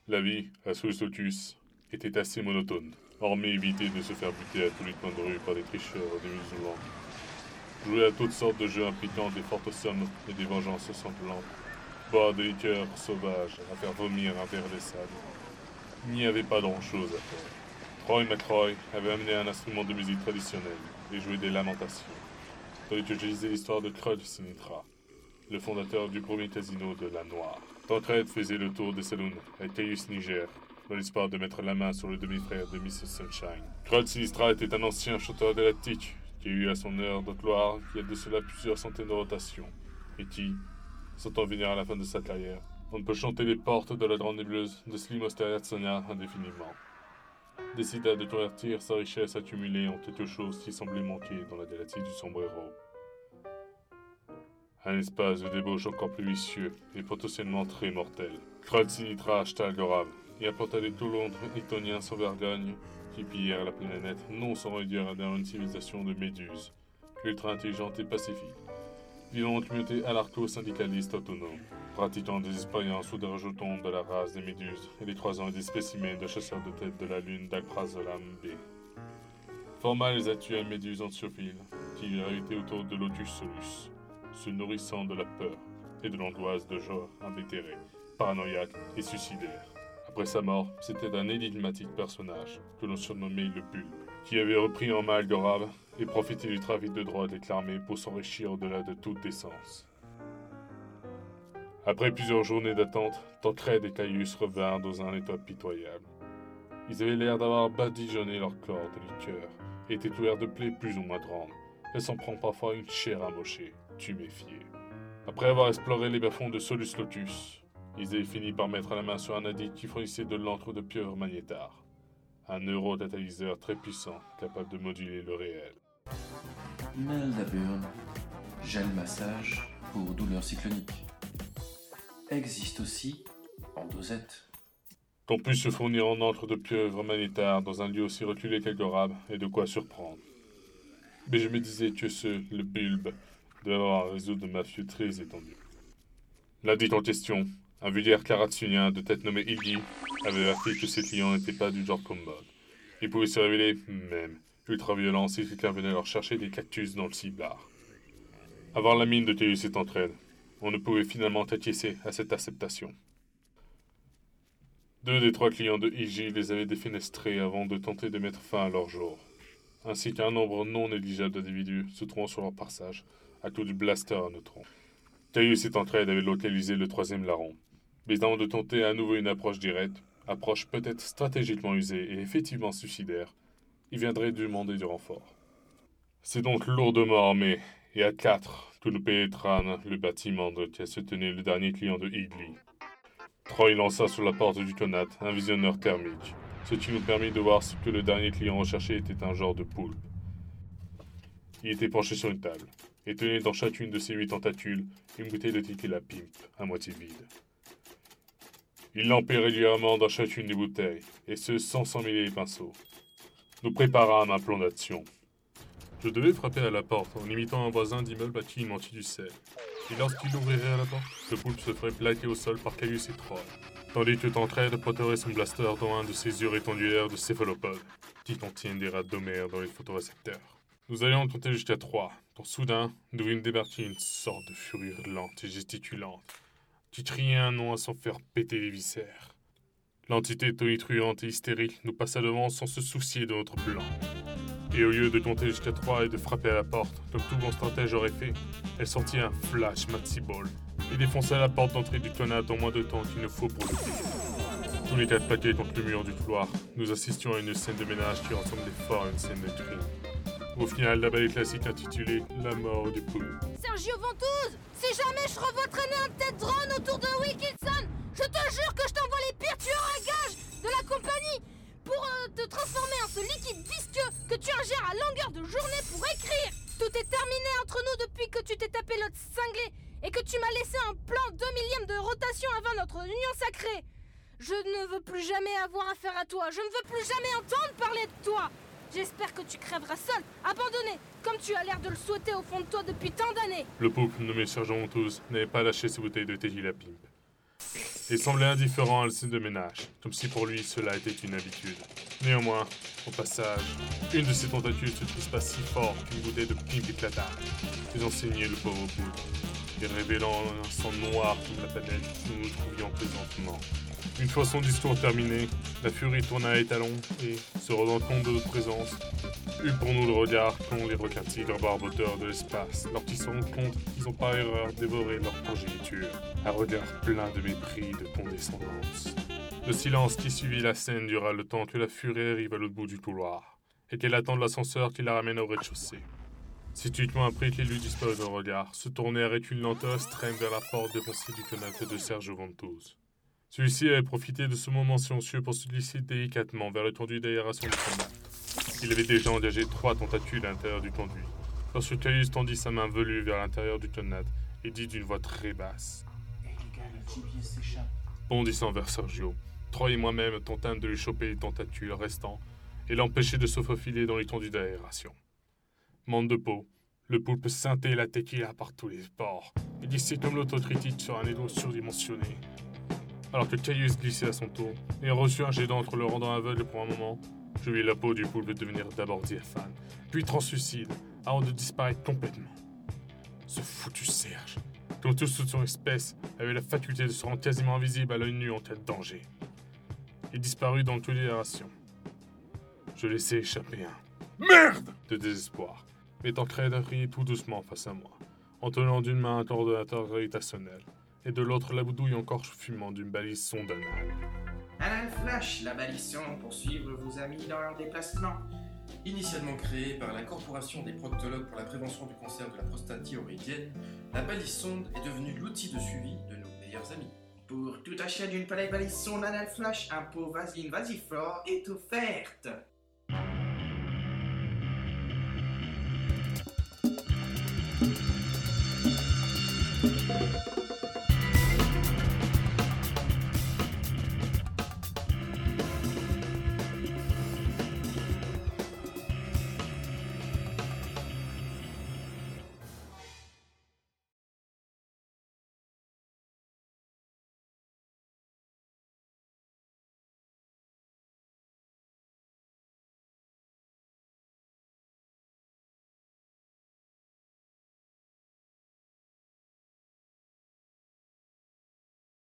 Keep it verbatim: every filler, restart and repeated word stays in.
La vie, à Lotus, était assez monotone, hormis éviter de se faire buter à tous les coins de rue par des tricheurs des musulmans. Jouer à toutes sortes de jeux impliquant des fortes sommes et des vengeances sanglantes. Boire des liqueurs sauvages à faire vomir un verre de sable. Il n'y avait pas grand-chose à faire. Troy McCroy avait amené un instrument de musique traditionnel et joué des lamentations. Tandis que je lisais l'histoire de Crud Sinitra, le fondateur du premier casino de la Noire. Tancred faisait le tour des saloons avec Caius Niger, dans l'espoir de mettre la main sur le demi-frère de missus Sunshine. Crud Sinistra était un ancien chanteur élastique qui a eu à son heure de gloire il y a de cela plusieurs centaines de rotations, et qui, sentant venir à la fin de sa carrière, on ne peut chanter les portes de la grande nébuleuse de Slim Osteratsonia indéfiniment, décida de convertir sa richesse accumulée en quelque chose qui semblait manquer dans la galaxie du sombrero. Un espace de débauche encore plus vicieux et potentiellement très mortel. Crud Sinitra acheta Algorab et apporta des colons ictoniens sans vergogne qui pillèrent la planète non sans réduire à une civilisation de méduses, ultra intelligente et pacifique, vivant en communauté anarcho-syndicaliste autonome, pratiquant des expériences ou des rejetons de la race des méduses et les croisant des spécimens de chasseurs de tête de la lune d'Akprazolam B. Forma les actuelles méduses anxiophiles qui gravitaient autour de Lotus Solus, se nourrissant de la peur et de l'angoisse de genre invétéré, paranoïaque et suicidaire. Après sa mort, c'était un énigmatique personnage que l'on surnommait le Bulbe, qui avait repris en main Algorab et profité du trafic de drogue avec l'armée pour s'enrichir au-delà de toute décence. Après plusieurs journées d'attente, Tancred et Caius revinrent dans un état pitoyable. Ils avaient l'air d'avoir badigeonné leur corps de liqueur et étaient couverts de plaies plus ou moins grandes, laissant prendre parfois une chair amochée, tuméfiée. Après avoir exploré les bas-fonds de Solus Lotus, ils avaient fini par mettre la main sur un addict qui fournissait de l'encre de pieuvre magnétar, un neurodatalyseur très puissant capable de moduler le réel. Meldaburn, gel massage pour douleurs cycloniques. Existe aussi en dosette. Qu'on puisse se fournir en encre de pieuvre magnétar dans un lieu aussi reculé qu'Algorab est de quoi surprendre. Mais je me disais que ce, le Bulbe, devait avoir un réseau de mafieux très étendu. L'addict en question, un vulgaire klaratsunien de tête nommé Iggy, avait averti que ses clients n'étaient pas du genre commode. Ils pouvaient se révéler, même, ultra-violents si quelqu'un venait leur chercher des cactus dans le ciblard. Avoir la mine de Caius et Tancred, on ne pouvait finalement qu'acquiescer à cette acceptation. Deux des trois clients de Iggy les avaient défenestrés avant de tenter de mettre fin à leur jour, ainsi qu'un nombre non négligeable d'individus se trouvant sur leur passage à cause du blaster à neutrons. Caius et Tancred avaient localisé le troisième larron, mais avant de tenter à nouveau une approche directe, approche peut-être stratégiquement usée et effectivement suicidaire, ils viendraient demander du renfort. C'est donc lourdement armé, et à quatre, que nous pénétrâmes le bâtiment dans lequel se tenait le dernier client de Igly. Troy lança sur la porte du Conat un visionneur thermique, ce qui nous permit de voir ce que le dernier client recherché était un genre de poulpe. Il était penché sur une table, et tenait dans chacune de ses huit tentacules une bouteille de tequila Pimp, à moitié vide. Il lampait régulièrement dans chacune des bouteilles, et ce sans s'emmêler les pinceaux. Nous préparâmes un plan d'action. Je devais frapper à la porte en imitant un voisin d'immeuble à qui il mentit du sel. Et lorsqu'il ouvrirait à la porte, le poulpe se ferait plaquer au sol par Caius et Troy, tandis que Tancred poterait son blaster dans un de ses yeux rectangulaires de céphalopodes, qui contiennent des rats d'Homère dans les photorécepteurs. Nous allions compter jusqu'à trois, quand soudain, nous vîmes débarquer une sorte de furie lente et gesticulante, qui criait un nom à s'en faire péter les viscères. L'entité tonitruante et hystérique nous passa devant sans se soucier de notre plan. Et au lieu de compter jusqu'à trois et de frapper à la porte, comme tout bon stratège aurait fait, elle sortit un flash Maxi Ball et défonça la porte d'entrée du Conat en moins de temps qu'il ne faut pour le faire. Tous les quatre plaqués contre le mur du couloir, nous assistions à une scène de ménage qui ressemblait fort à une scène de crime. Au final, la ballet classique intitulée La mort du poulpe. Sergio Ventouse, si jamais je revois traîner un tête drone autour de Wilkinson, je te jure que je t'envoie les pires tueurs à gages de la compagnie pour euh, te transformer en ce liquide visqueux que tu ingères à longueur de journée pour écrire. Tout est terminé entre nous depuis que tu t'es tapé l'autre cinglé et que tu m'as laissé un plan deux millième de rotation avant notre union sacrée. Je ne veux plus jamais avoir affaire à toi, je ne veux plus jamais entendre parler de toi. J'espère que tu crèveras seul, abandonné, comme tu as l'air de le souhaiter au fond de toi depuis tant d'années. Le poulpe, nommé Sergent Honteuse, n'avait pas lâché ses bouteilles de tequila Pimp. et semblait indifférent à la scène de ménage, comme si pour lui cela était une habitude. Néanmoins, au passage, une de ses tentacules se crispa si fort qu'une bouteille de pimp éclata, faisant saigner le pauvre poulpe, et révélant un sang noir comme la planète où nous nous trouvions présentement. Une fois son discours terminé, la furie tourna à étalon et, se rendant compte de notre présence, eut pour nous le regard qu'ont les requins tigres barboteurs de l'espace lorsqu'ils se rendent compte qu'ils ont par erreur dévoré leur progéniture. Un regard plein de mépris et de condescendance. Le silence qui suivit la scène dura le temps que la furie arrive à l'autre bout du couloir et qu'elle attende l'ascenseur qui la ramène au rez-de-chaussée. Subitement après qu'elle eut disparu de regard, se tournait avec une lenteur extrême vers la porte défoncée du canapé de Sergio Ventouse. Celui-ci avait profité de ce moment silencieux pour se glisser délicatement vers le conduit d'aération du combat. Il avait déjà engagé trois tentacules à l'intérieur du conduit, lorsque Caius tendit sa main velue vers l'intérieur du tonneau et dit d'une voix très basse. « Hé les gars, le G P S s'échappe. » Bondissant vers Sergio, Troy et moi-même tentâmes de lui choper les tentacules restants et l'empêcher de se faufiler dans les conduits d'aération. Mande de peau, le poulpe scintillait la tequila par tous les bords et glissait comme l'autocritique sur un égo surdimensionné. Alors que Caius glissait à son tour et reçut un jet d'encre le rendant aveugle pour un moment, je vis la peau du poulpe devenir d'abord diaphane, puis translucide, avant de disparaître complètement. Ce foutu Serge, comme tous de son espèce, avait la faculté de se rendre quasiment invisible à l'œil nu en cas de danger. Il disparut dans toute l'aération. Je laissai échapper un « Merde !» de désespoir, mettant Craig à crier tout doucement face à moi, en tenant d'une main un coordonnateur gravitationnel, et de l'autre la boudouille encore fumant d'une balise sonde anale. Anal Flash, la balise sonde pour suivre vos amis dans leur déplacement. Initialement créée par la Corporation des proctologues pour la prévention du cancer de la prostate thyroïdienne, la balise sonde est devenue l'outil de suivi de nos meilleurs amis. Pour tout achat d'une palette balise sonde Anal Flash, impôt Vasine Vasiflore est offerte.